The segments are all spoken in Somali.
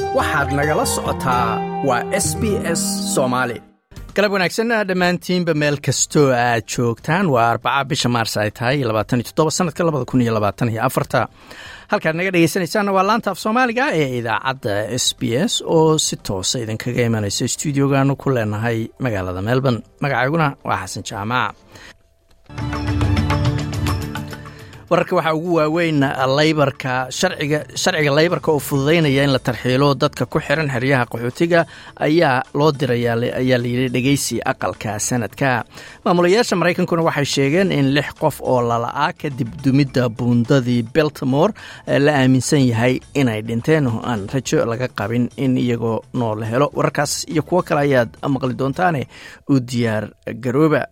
waxaad nagala socotaa waa SBS Soomaali. galab wanaagsan dhammaantiinba meel kastoo aad joogtaan. waa 4 bisha Maars ay tahay 27 sanadka 2024. halkaad naga dhegeysanaysaana waa laanta af Soomaaliga ee idaacadda SBS oo si toos ah idinkaga imanaysa stuudiogaanu ku leenahay magaalada Melbourne. magacayguna waa Xasan Jaamac. wararka waxa ugu waaweyn laybarka sharciga laybarka oo fududeynaya in la tarxiilo dadka ku xiran xeryaha qaxootiga ayaa loo dirayaa la yiri dhageysi aqalka sanadka. maamulayaasha Mareykankuna waxay sheegeen in 6 qof oo lalaa kadib dumida buundadii Baltimore la aaminsan yahay inay dhinteen oo aan rajo laga qabin in iyagoo nool helo. wararkaas iyo kuwa kale ayaad maqli doontaan u diyaar garooba.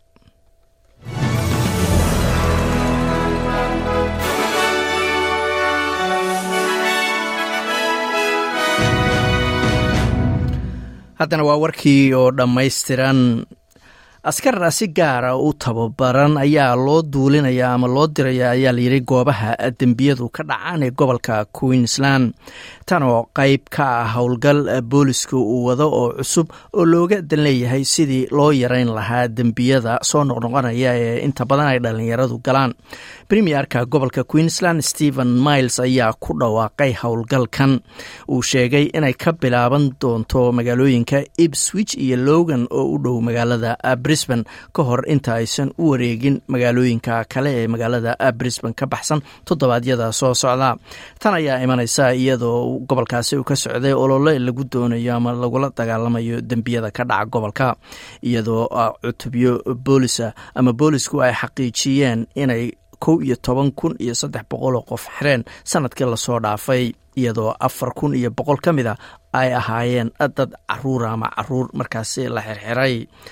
haddana waa warkii oo dhammaystiran. askar si gaara u tababaran ayaa loo duulinaya ama loo diraya ayaa la yiri goobaha dembiyadu ka dhacaan ee gobolka Queensland. tan oo qayb ka ah howlgal booliska uu wado oo cusub oo looga dan leeyahay sidii loo yareyn lahaa dembiyada soo noqnoqonaya ee inta badan ay dhalinyaradu galaan. Premierka gobolka Queensland Stephen Miles ayaa ku dhawaaqay howlgalkan. uu sheegay inay ka bilaaban doonto magaalooyinka Ipswich iyo Logan oo u dhow magaalada Brisbane ka hor inta aysan u wareegin magaalooyinka kale ee magaalada Brisbane ka baxsan toddobaadyada soo socda. tan ayaa imanaysa iyadoo gobolkaasi uu ka socday olole lagu doonayo ama lagula dagaalamayo dembiyada ka dhaca gobolka, iyadoo cutubyo boolisa ama boolisku ay xaqiijiyeen inay 11,300 qof xireen sanadkii la soo dhaafay, iyadoo 4,100 ka mid ah ay ahaayeen dad caruur markaasi la xirxiray.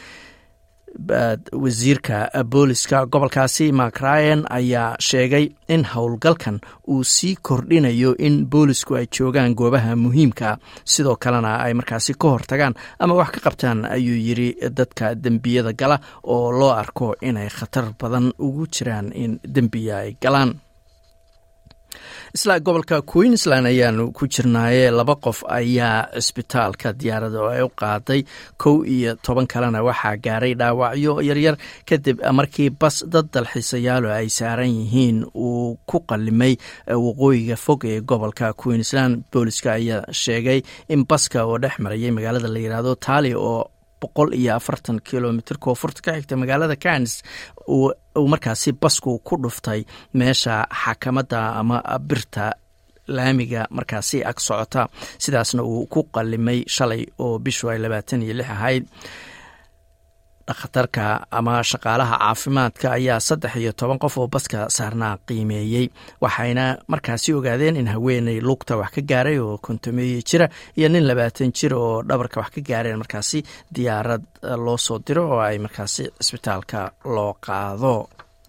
wasiirka booliska gobolkaasi Mark Ryan ayaa sheegay in howlgalkan uu sii kordhinayo in boolisku ay joogaan goobaha muhiimka, sidoo kalena ay markaasi ka hortagaan ama wax ka qabtaan ayuu yiri dadka dembiyada gala oo loo arko inay khatar badan ugu jiraan in dembiya ay galaan. isla gobolka Queensland ayaanu ku jirnaaye 2 qof ayaa cisbitaalka diyaarada oo ay u qaaday 11 kalena waxaa gaaray dhaawacyo yaryar kadib markii bas dad dalxiisayaal ay saaran yihiin uu ku qalimay waqooyiga fog ee gobolka Queensland. booliska ayaa sheegay in baska oo dhex marayay magaalada la yiraahdo Tali oo 140 kilomitir koonfurta ka xigta magaalada Cairns uu markaasi basku ku dhuftay meesha xakamadda ama birta laamiga markaasi ag socota, sidaasna uu ku qalimay shalay oo bishu ay 26 ahayd. dhakhtarka ama shaqaalaha caafimaadka ayaa 13 qof oo baska saarnaa qiimeeyey, waxayna markaasi ogaadeen in haweeney lugta wax ka gaaray oo 50 jira iyo nin 20 jir oo dhabarka wax ka gaareen markaasi diyaarad loo soo diro oo ay markaasi cisbitaalka loo qaado.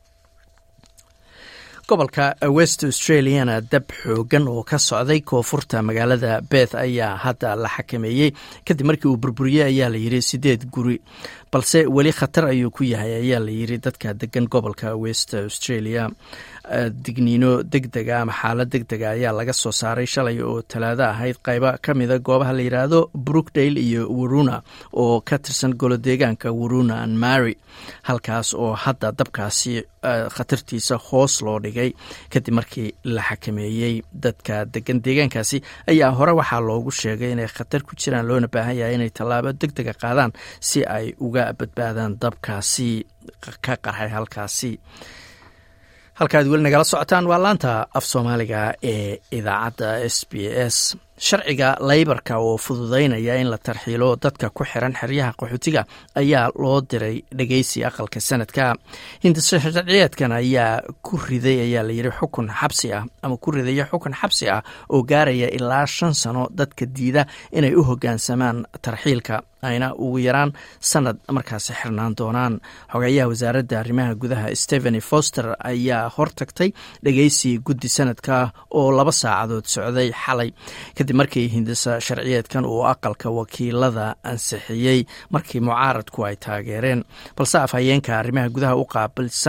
gobolka West Australiana dab xoogan oo ka socday koonfurta magaalada Perth ayaa hadda la xakameeyey kadib markii uu burburiyay ayaa la yiri 8 guri, balse weli khatar ayuu ku yahay ayaa la yiri dadka degan gobolka West Australia. digniino degdega ama xaalad degdega ayaa laga soo saaray shalay oo Talaado ahayd qayba kamida goobaha la yiraahdo Brookdale iyo Wuruna oo ka tirsan golo deegaanka Wuruna and Mary, halkaas oo hadda dabkaasi khatartiisa hoos loo dhigay kadib markii la xakameeyey. dadka degan deegaankaasi ayaa hore waxaa loogu sheegay inay khatar ku jiraan, loona baahan yahay inay tallaabo degdega qaadaan si ay uga badbaadaan dabkaasi ka qarxay halkaasi. halkaad weli nagala socotaan waa laanta af Soomaaliga ee idaacadda SBS. sharciga laybarka oo fududeynaya in la tarxiilo dadka ku xiran xeryaha qaxootiga ayaa loo diray dhageysi aqalka sanadka. hindisharciyeedkan ayaa ku riday ayaa la yiri xukun xabsi ah ama ku ridaya xukun xabsi ah oo gaaraya ilaa 5 sano dadka diida inay u hoggaansamaan tarxiilka, ayna ugu yaraan sanad markaasi xirnaan doonaan. xogayaha wasaaradda arrimaha gudaha Stephanie Foster ayaa hortagtay dhageysi guddi sanadka oo 2 saacadood socday xalay kadib markii hindisa sharciyeedkan uu aqalka wakiilada ansixiyey markii mucaaradku ay taageereen, balse afhayeenka arrimaha gudaha u qaabilsan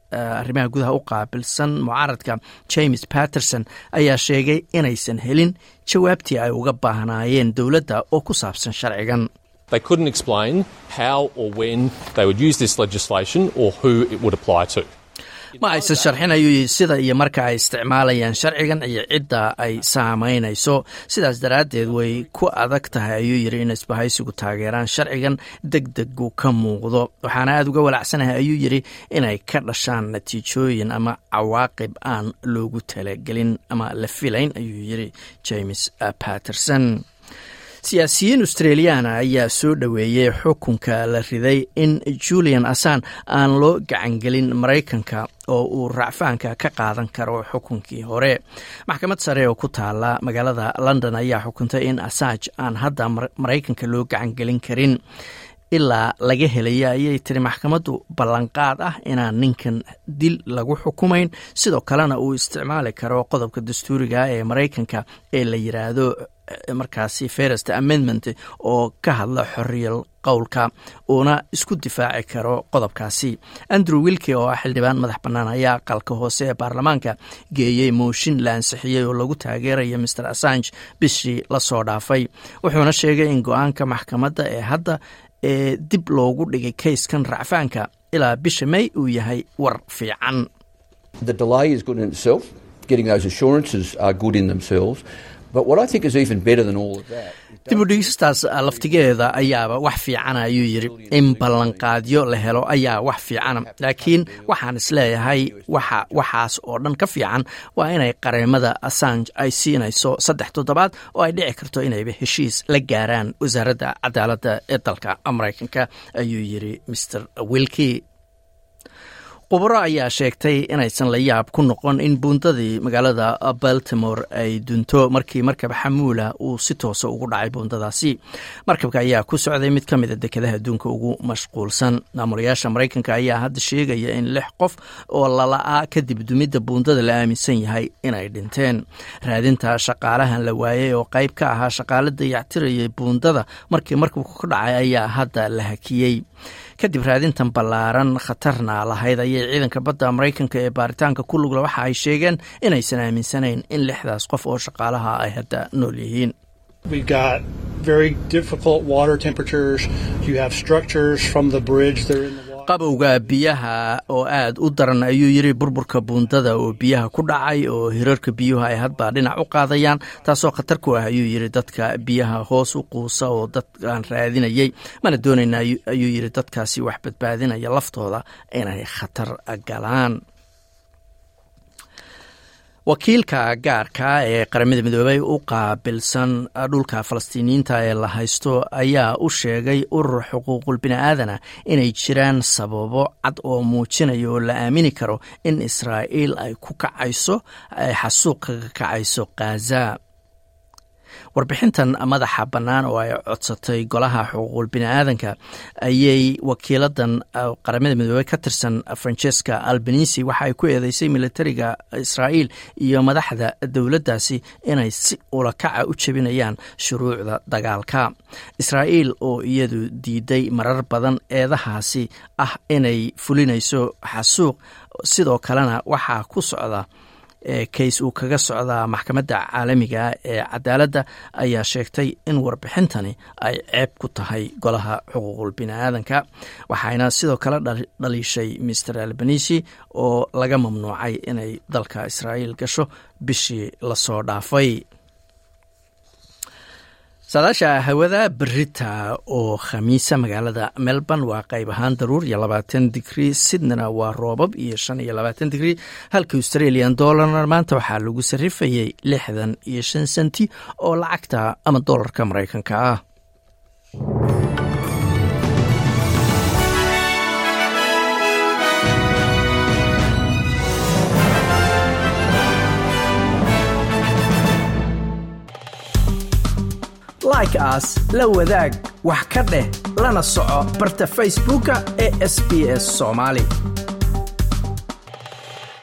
arrimaha gudaha u qaabilsan mucaaradka James Patterson ayaa sheegay inaysan helin jawaabtii ay uga baahnaayeen dowladda oo ku saabsan sharcigan. They couldn't explain how or when they would use this legislation or who it would apply to. Ma aysan sharxin ayuu yidhi sida iyo marka ay isticmaalayaan sharcigan iyo cidda ay saamaynayso. Sidaas daraaddeed way ku adag tahay ayuu yidhi in isbahaysigu taageeraan sharcigan degdegu ka muuqdo. Waxaana aad uga walacsanahay ayuu yidhi inay ka dhashaan natiijooyin ama cawaaqib aan loogu talagelin ama la filayn ayuu yidhi James Patterson. siyaasiyiin Australiana ayaa soo dhoweeyey xukunka la riday in Julian Assange aan loo gacangelin Maraykanka oo uu racfaanka ka qaadan karo xukunkii hore. Maxkamad sare oo ku taala magaalada London ayaa xukuntay in Assange aan hadda Maraykanka loo gacangelin karin ilaa laga helaya ayay tiri maxkamaddu ballanqaad ah inaan ninkan dil lagu xukumayn, sidoo kalena uu isticmaali karo qodobka dastuuriga ee Maraykanka ee la yiraahdo markaasi First Amendment oo ka hadla xorriyal qowlka uuna isku difaaci karo qodobkaasi. Andrew Wilkie oo xildhibaan madax bannaan ayaa aqalka hoose ee baarlamaanka geeyey mooshin la ansixiyey oo lagu taageerayo Mr. Assange bishii la soo dhaafay. Wuxuuna sheegay in go'aanka maxkamadda ee hadda ee dib loogu dhigay kayskan racfaanka ilaa bisha May uu yahay war fiican. The delay is good in itself. Getting those assurances are good in themselves. But what I think is even better than all of that. Dib u dhigistaas laftigeeda ayaaba wax fiican ayuu yiri. In ballanqaadyo la helo ayaa wax fiican. Laakiin waxaan isleeyahay waxaas oo dhan ka fiican waa inay qareemada Assange ay siinayso 3 toddobaad oo ay dhici karto inayba heshiis la gaaraan wasaaradda cadaaladda ee dalka Maraykanka ayuu yiri Mr. Wilkie. Khubaro ayaa sheegtay inaysan la yaab ku noqon in buundadii magaalada Baltimore ay dunto markii markab xamuula uu si toos ah ugu dhacay buundadaasi. Markabka ayaa ku socday mid ka mid ah dekedaha adduunka ugu mashquulsan. Maamulayaasha Maraykanka ayaa hadda sheegaya in 6 qof oo lala'aa kadib dumidda buundada la aaminsan yahay inay dhinteen. Raadinta shaqaalahan la waayay oo qayb ka ahaa shaqaalada dayactirayay buundada markii markabku ka dhacay ayaa hadda la hakiyey. Kadib raadintan ballaaran khatarna lahayd ayay ciidanka badda Maraykanka ee baaritaanka ku lug leh waxa ay sheegeen inaysan aaminsanayn in 6daas qof oo shaqaalaha ay hadda nool yihiin. We've got very difficult water temperatures. You have structures from the bridge that are in the water. Qabowga biyaha oo aad u daran ayuu yiri burburka buundada oo biyaha ku dhacay oo hirarka biyuhu ay hadba dhinac u qaadayaan taasoo khatar ku ah ayuu yiri dadka biyaha hoos u quusa oo dadkan raadinayay mana doonayna ayuu yiri dadkaasi wax badbaadinaya laftooda inay khatar galaan. Wakiilka gaarka ee qaramada midoobay u qaabilsan dhulka Falastiiniyiinta ee la haysto ayaa u sheegay urur xuquuqul bini'aadana inay jiraan sababo cad oo muujinaya oo la aamini karo in Israa'iil ay ku kacayso xasuuq ka kacayso Gaza. Warbixintan madaxa bannaan oo ay codsatay golaha xuquuqul bini'aadanka ayay wakiiladan qaramada midoobay ka tirsan Francesca Albanese waxa ay ku eedeysay militariga Israa'iil iyo madaxda dowladdaasi inay si ula kaca u jebinayaan shuruucda dagaalka. Israa'iil oo iyadu diiday marar badan eedahaasi ah inay fulinayso xasuuq sidoo kalena waxaa ku socda kays uu kaga socdaa maxkamadda caalamiga ee cadaaladda ayaa sheegtay in warbixintani ay ceeb ku tahay golaha xuquuqul bini'aadanka waxayna sidoo kale dhaliishay Mr. Albanese oo laga mamnuucay inay dalka Israa'iil gasho bishii la soo dhaafay. saadaasha hawada berita oo khamiisa magaalada Melbourne waa qayb ahaan daruur iyo 20 digrii, Sydneyna waa roobab iyo 25 digrii, halka Australian dollar maanta waxaa lagu sarifayay 65 senti oo lacagta ama dollarka Maraykanka ah. Like us, la wadaag, wax ka dheh, lana soco barta Facebooka ee SBS Somali.